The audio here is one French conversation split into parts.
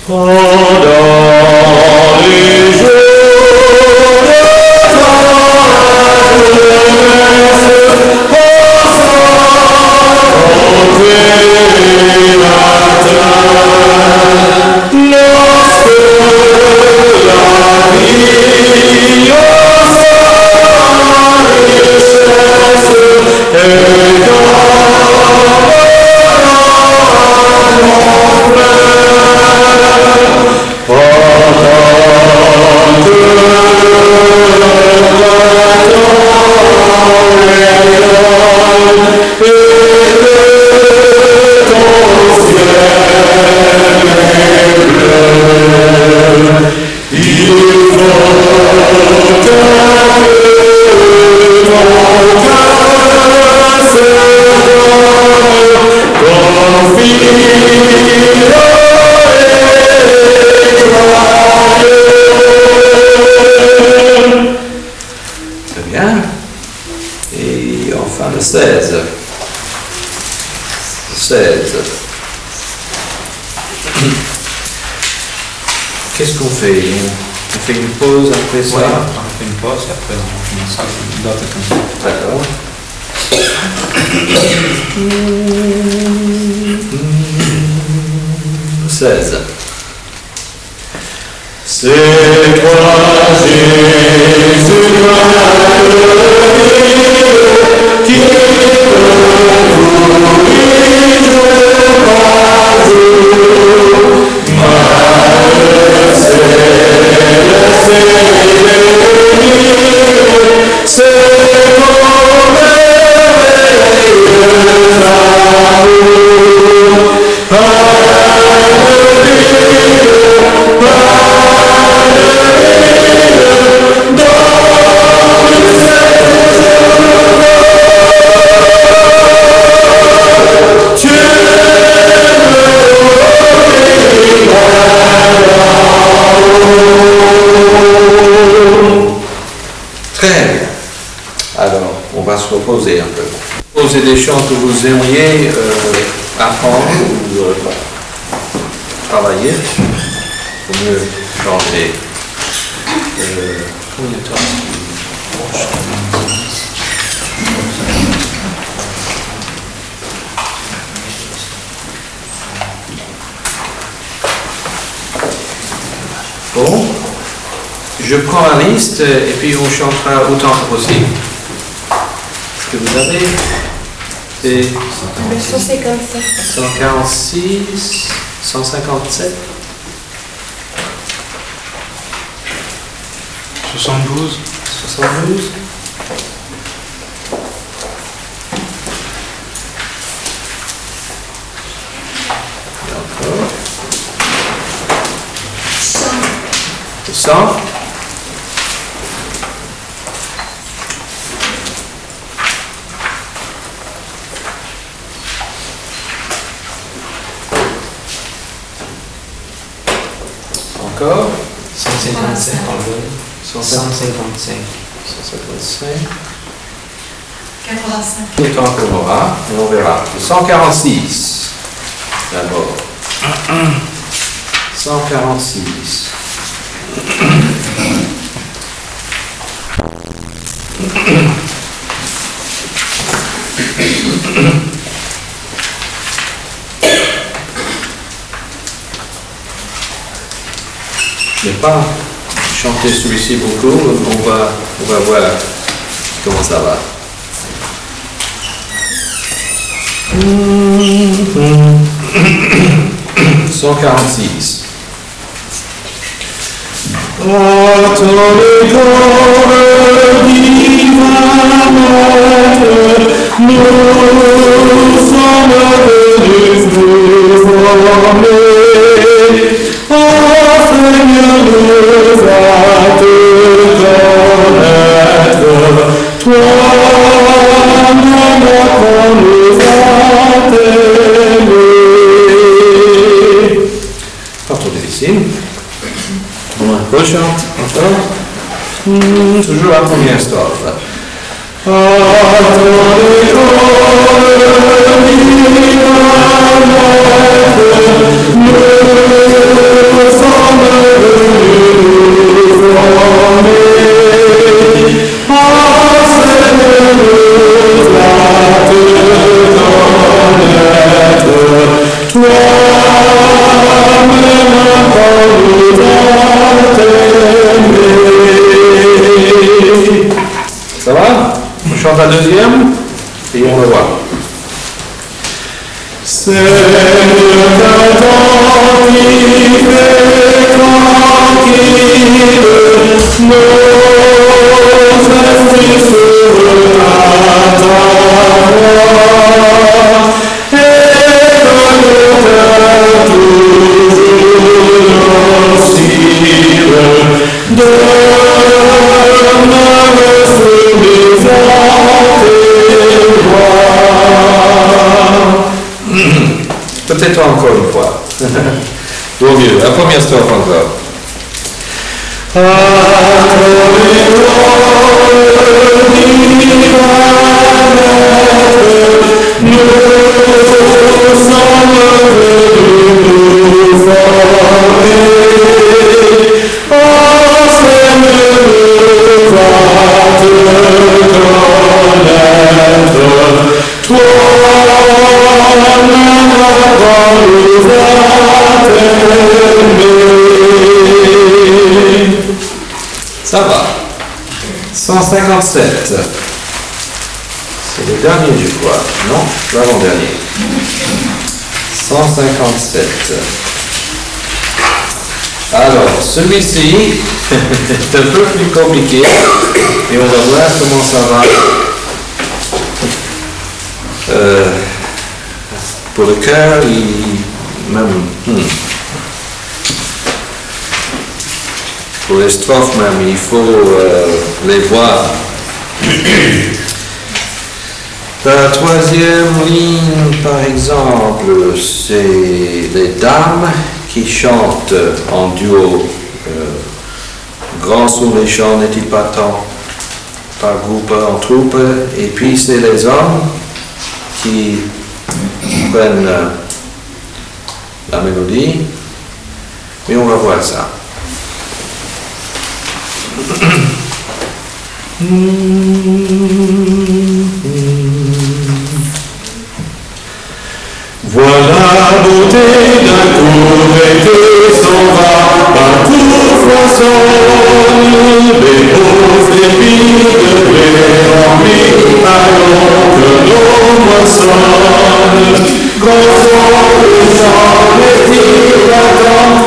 Pendant les jours de ta le 16. Qu'est-ce qu'on fait? On fait une pause après ça? Ouais, on fait une pause et après on commence à d'autres comme ça. D'accord. C'est toi, Jésus, qui reposer un peu. Posez des chants que vous aimeriez apprendre ou travailler pour mieux chanter. Bon, je prends la liste et puis on chantera autant que possible. Que vous avez c'est 157 146 157 72 72 d'accord 100 encore 155 155 85 autant qu'on aura et on verra 146 d'abord 146 Je n'ai pas chanté celui-ci beaucoup, on va voir comment ça va. 146. Pas trop difficile. On rechante encore. Toujours la première strophe. Ça va? On chante la deuxième et on va voir. C'est le temps qui fait tranquille nos esprits sur la voix et que le cœur toujours oscille Peut-être encore une fois. Vaut mieux. La première strophe encore. Ça va. 157. C'est le dernier, je crois. Non, l'avant-dernier. 157. Alors, celui-ci est un peu plus compliqué et on va voir comment ça va. Pour le cœur, pour les strophes même, il faut les voir. La troisième ligne, par exemple, c'est les dames qui chantent en duo. Grand sont les chants, n'est-il pas tant, par groupe, en troupe. Et puis c'est les hommes qui prennent la mélodie. Mais on va voir ça. Voilà beauté d'un cours et que s'en va, parcours foisonne, les pauvres épis de blé en mille, allons que l'on moissonne. Grand sont les gens, les tirs d'attente,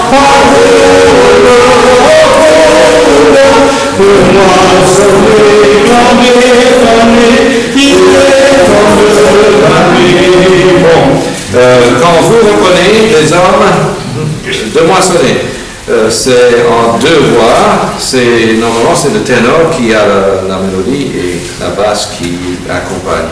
pour moi, sauver, glaner, faner, il est temps de faner. Bon. Quand vous reprenez les hommes de moissonner, c'est en deux voix. Normalement, c'est le ténor qui a la mélodie et la basse qui accompagne.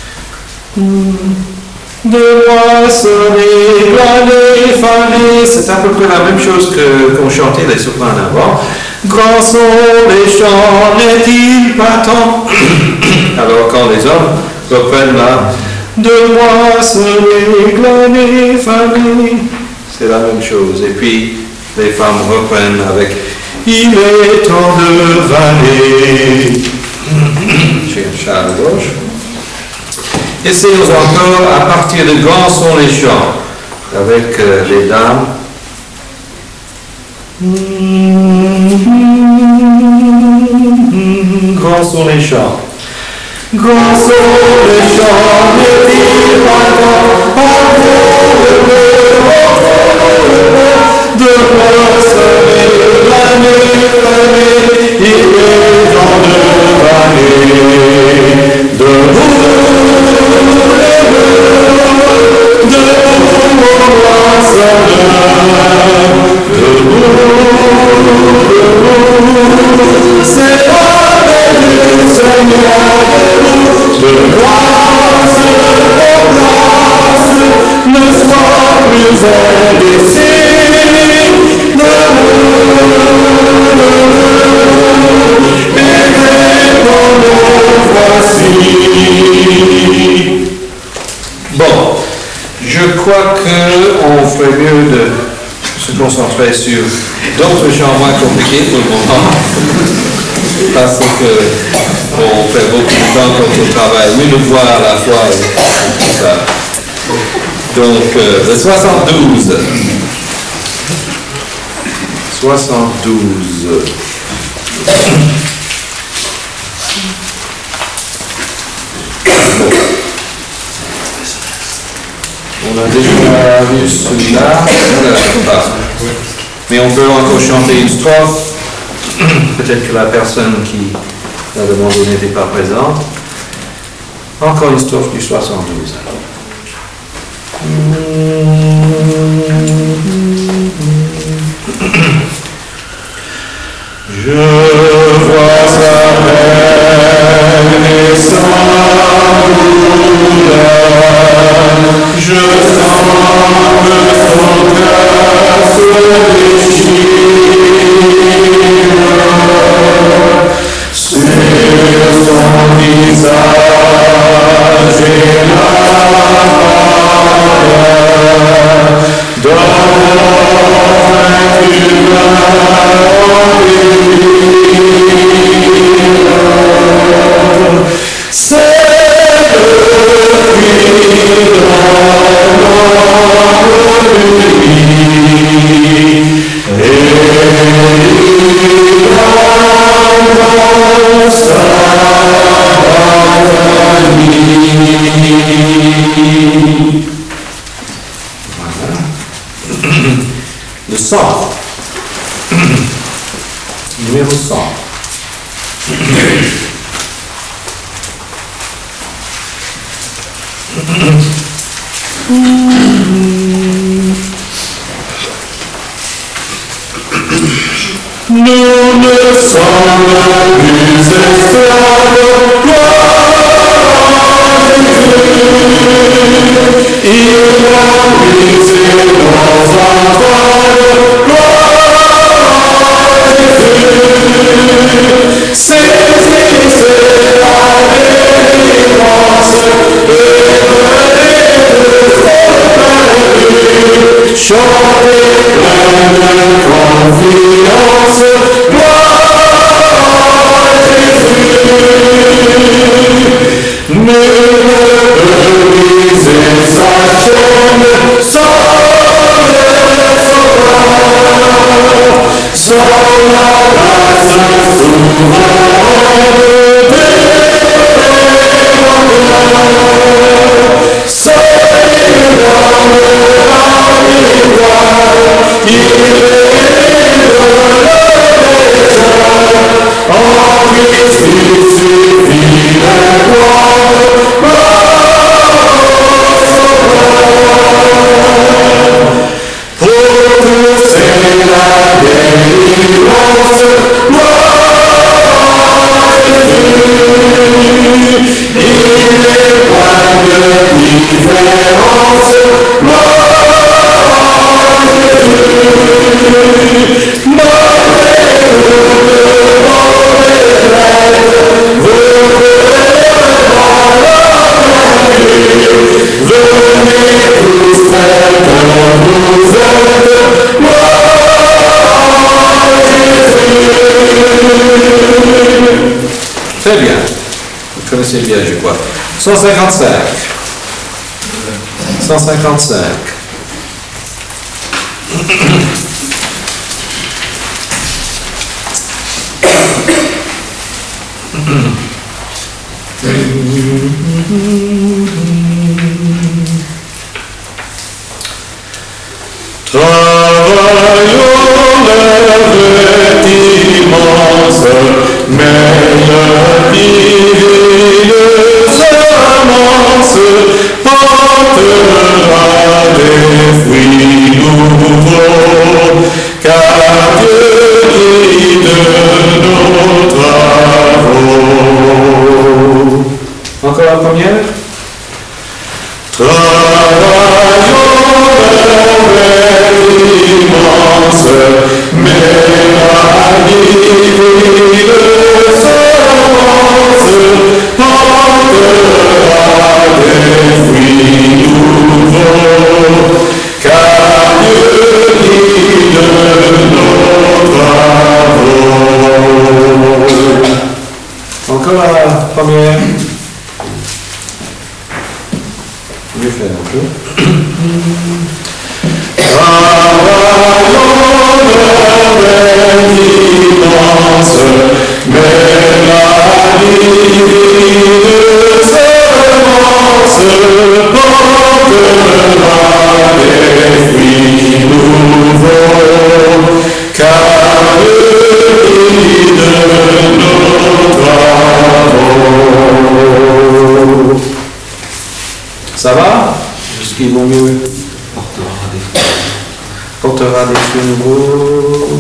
De moissonner, glaner, faner, c'est à peu près la même chose qu'on chantait les sopranes avant. Grands sont les chants, n'est-il pas tant? Alors quand les hommes reprennent là, de moissonner, glaner, faner, c'est la même chose. Et puis les femmes reprennent avec il est temps de vanner. J'ai un chat à gauche. Essayons encore à partir de grands sont les chants avec les dames. Grands sont les chants. Grands sont les chants, n'est-il pas temps, de moissonner, glaner, faner, il est temps de vanner. Bon, je crois qu'on ferait mieux de se se concentrer sur d'autres chants moins compliqués pour le moment. Parce que on fait beaucoup de temps quand on travaille une voix à la fois et tout ça. Donc, le 72. 72. On a déjà vu celui-là. Mais on peut encore chanter une strophe. Peut-être que la personne qui l'a demandé n'était pas présente. Encore une strophe du 72. Je vois sa belle et sans douleur, je sens que son cœur se déchire, sur son visage et la pâleur, c'est le le 100. Numéro 100. Nous ne sommes plus esclaves, il a brisé nos entrailles, c'est la délivrance et chanter plein de confiance, gloire Jésus. Nul ne peut briser sa chaîne sans le sauveur, sans la grâce souveraine des démons. Soyez dans le il est en Christ il suffit de croire, pour tous c'est la délivrance, il n'est pas de différence, très bien. Vous connaissez bien, je crois. 155. 155. Travaillons l'œuvre immense, mais le divine semence portera des fruits nouveaux, car Dieu guide nos travaux. Encore la première. Travaillons immense, mais la divine semence portera des fruits nouveaux, car Dieu guide première. Je vais faire un peu. Ça va? Est-ce qu'ils vont mieux? Portera des fruits nouveaux.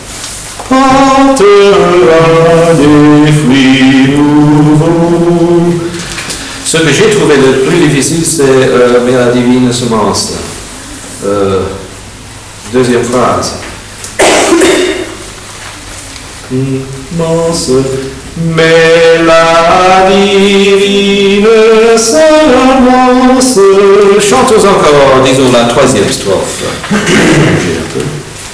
Portera des fruits nouveaux. Ce que j'ai trouvé le plus difficile, c'est mais la divine semence. Deuxième phrase. Semence, mais la divine semence. Chantons encore, disons, la troisième strophe. J'ai un peu.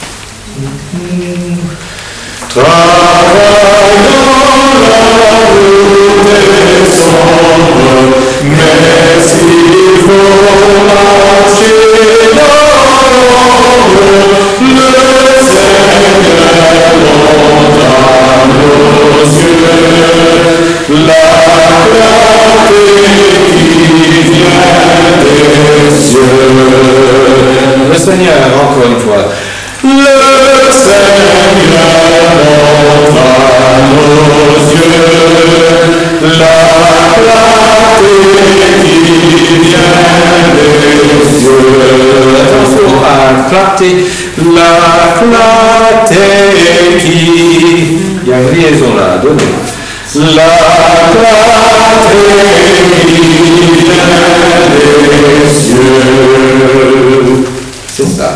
Travaillant la route des sombres, mais s'il faut marcher dans l'ombre, le Seigneur monte à nos yeux, la clarté qui vient des cieux. Le Seigneur, encore une fois. Le Seigneur montre à nos yeux la clarté qui vient des cieux. Attention à clarté, la clarté qui... Il y a une liaison là, donnez. La clarté qui vient des cieux. C'est ça.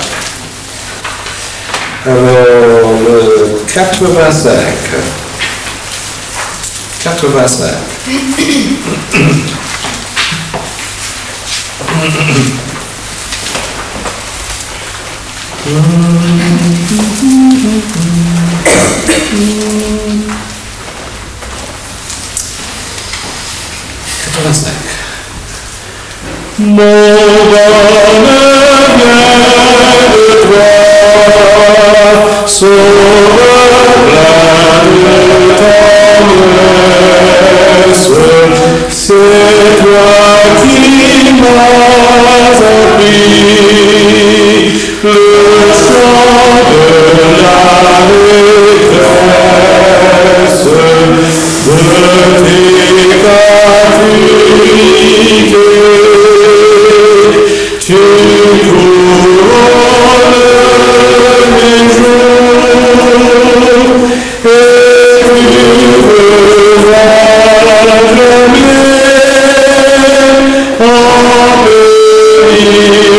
Alors, le 85. 85. Mon bonheur vient de toi, sauveur plein de tendresse. C'est toi qui m'as appris le chant de la détresse, de tes captivités. Tu couronnes mes jours et tu feras acclamer en bénir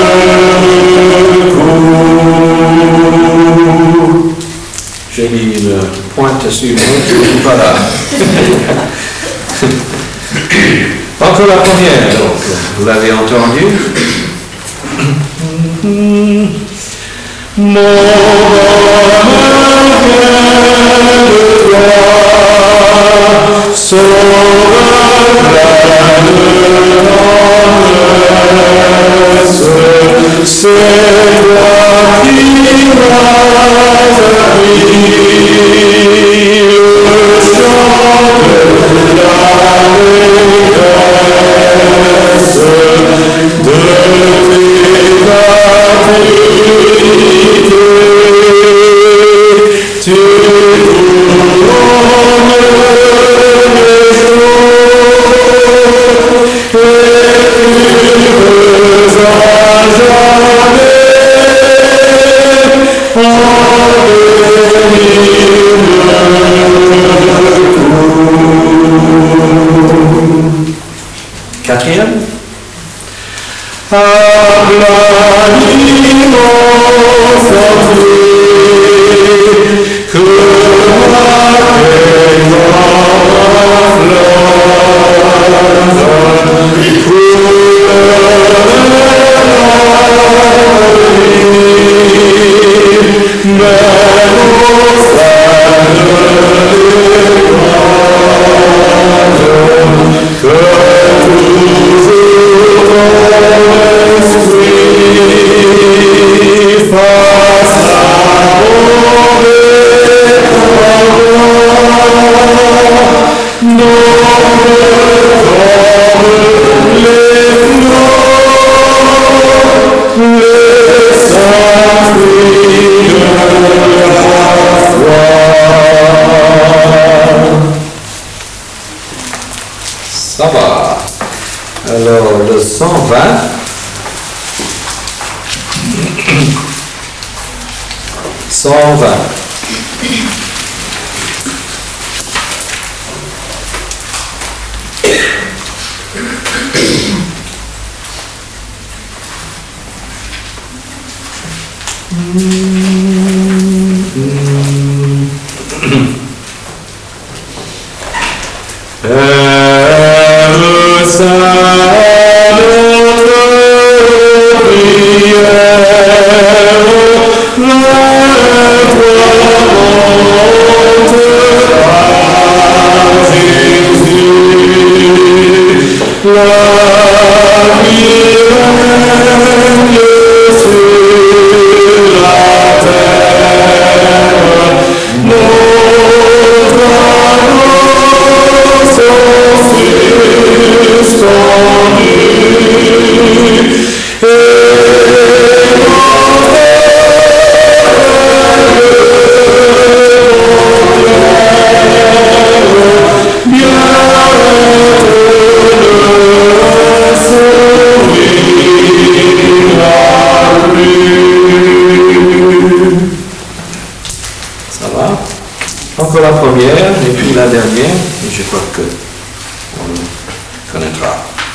le coup. J'ai mis une pointe sur le voilà. Encore la première, donc, vous l'avez entendu. Mon bonheur vient de toi, sauveur plein de tendresse. C'est toi qui m'as appris le chant de la détresse, de tes captivités. Tu couronnes mes jours et tu feras jamais en bénir. Quatrième. Aplani mon fortier, que ma paix m'enflamme, Ça va. Alors, le 120. Encore la première et puis la dernière, et je crois que on connaîtra.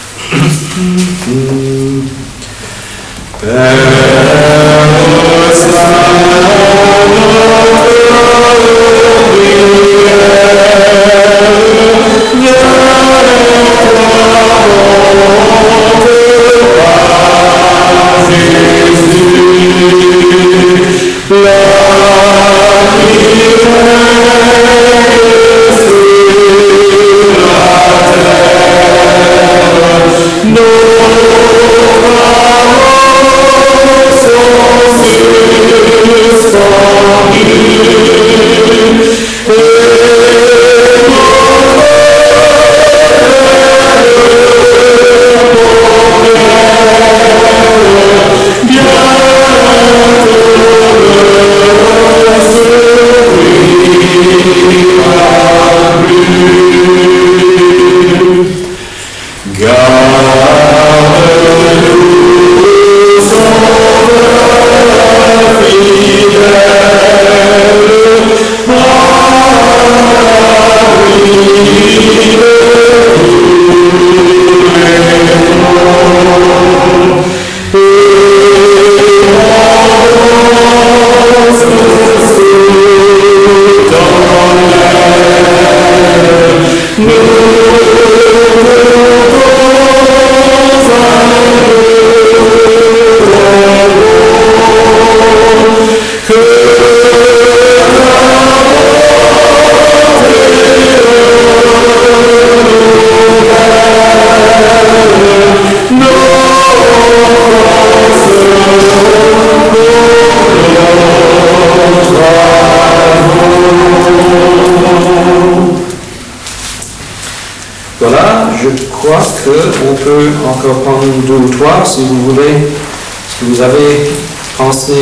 Voilà, je crois qu'on peut encore prendre deux ou trois si vous voulez. Est-ce que vous avez pensé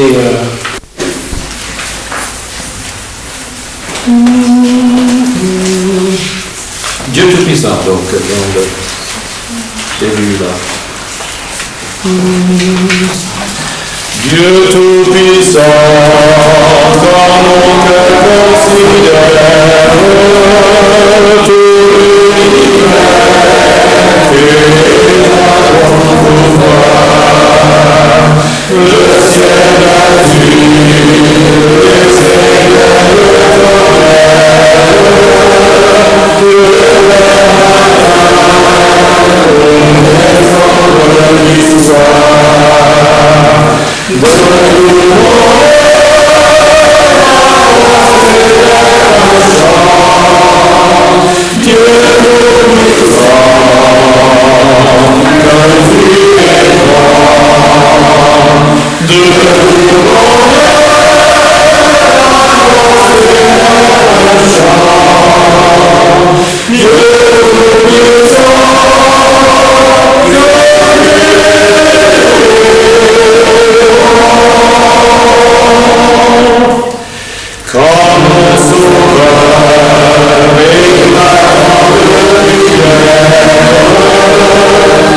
Dieu Tout-Puissant, donc, dans le début là. Dieu Tout-Puissant, dans mon cœur considère tout le ciel d'azur, les aigles de Dieu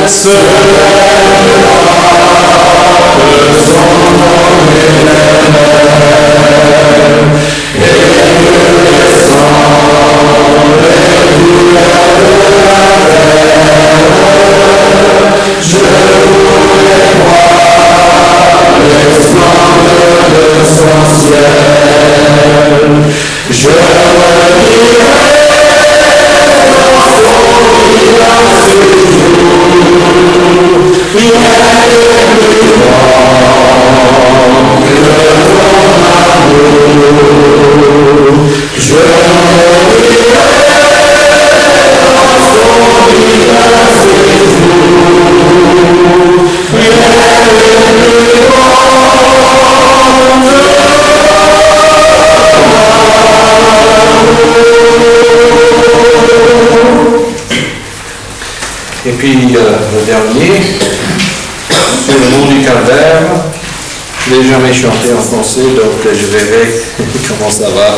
Et puis le dernier, sur le mont du Calvaire, je l'ai jamais chanté en français, donc je verrai comment ça va.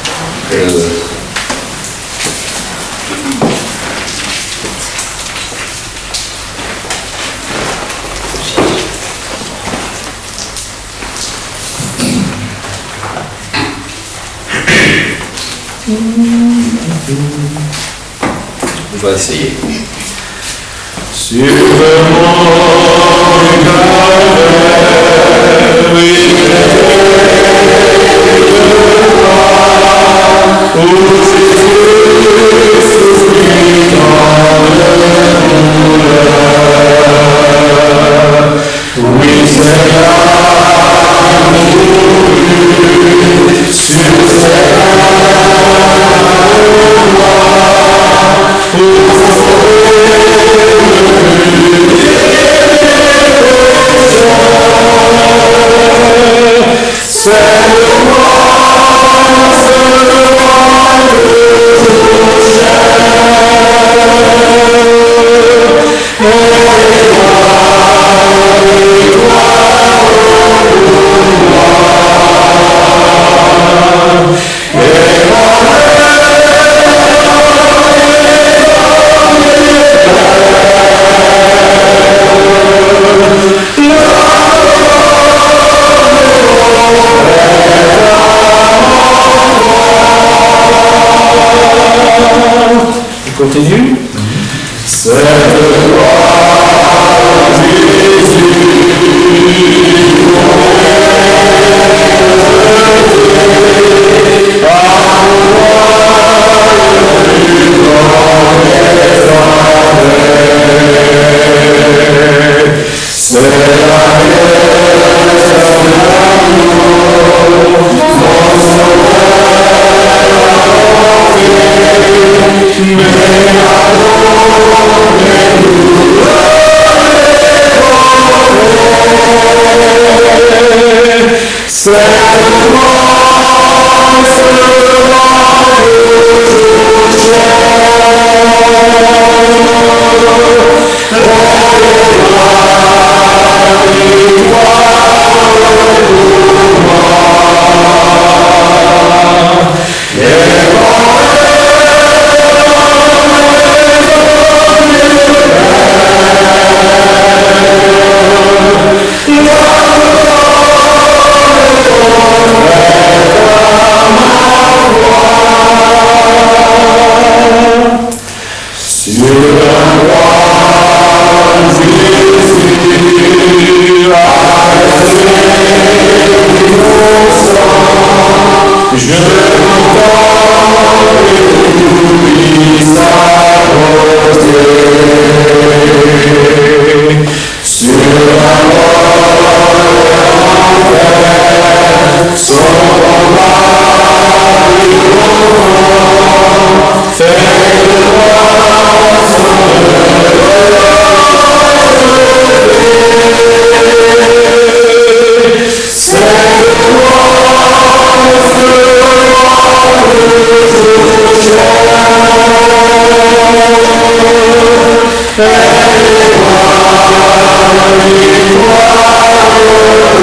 On va essayer. Sur le mont du Calvaire, oui, où Jésus souffrit dans le douleur. Oui, c'est là mouru sur cette continue. C'est le roi Jésus. C'est Gloire,